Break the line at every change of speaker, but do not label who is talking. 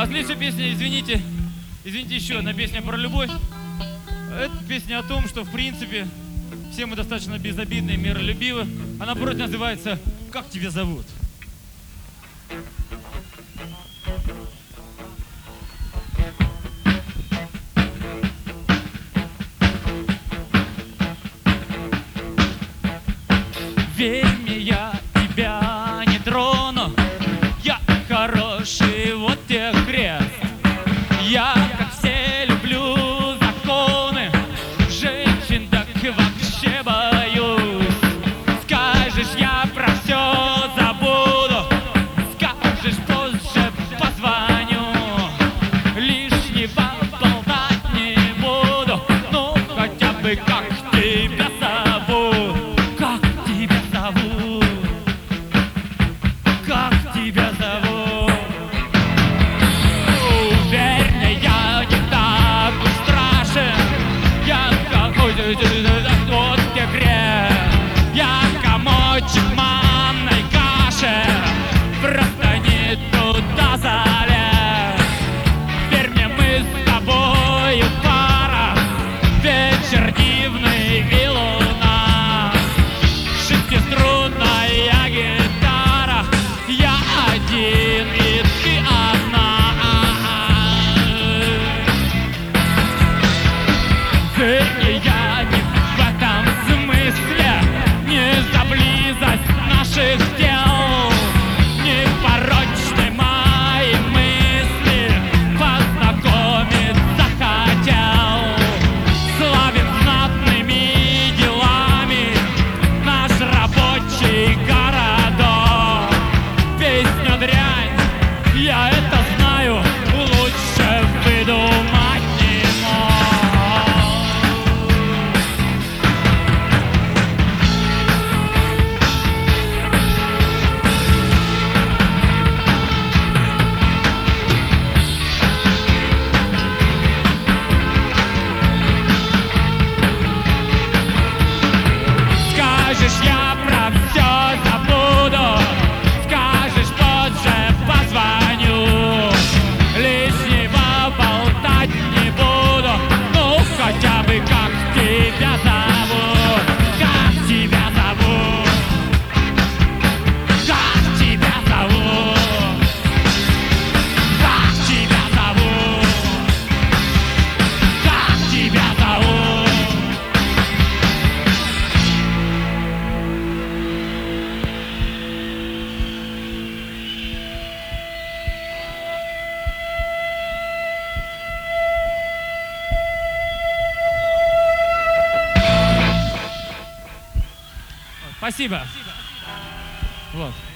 А следующая песня, извините, еще одна песня про любовь. Это песня о том, что, в принципе, все мы достаточно безобидны и миролюбивы. Она просто называется «Как тебя зовут?». Верь мне, я тебя не трону, я хороший, вот тебе крест. Я, как все, люблю законы, женщин так вообще боюсь. Скажешь, я про все забуду, скажешь, позже позвоню. Лишнего болтать не буду, ну хотя бы как тебя зовут. Как тебя зовут? Как тебя зовут? Уверь мне, я не так уж страшен. Я какой-то вот где грех. Я комочек в манной каше, просто не туда залез. Верь мне, мы с тобою пара, вечер дивный и луна. Шестиструнная гитара, я один и ты одна. Верь, я не в этом смысле, не за близость наших тел, не порочны мои мысли, познакомиться хотел. Славен знатными делами наш рабочий городок. Песня дрянь, я это знаю, лучше выдумать не мог. Скажешь, я про все забуду, скажешь, позже позвоню. Лишнего болтать не буду, ну хотя бы как тебя зовут? Как тебя зовут? Как тебя зовут? Как тебя зовут? Как тебя зовут? Спасибо. Вот.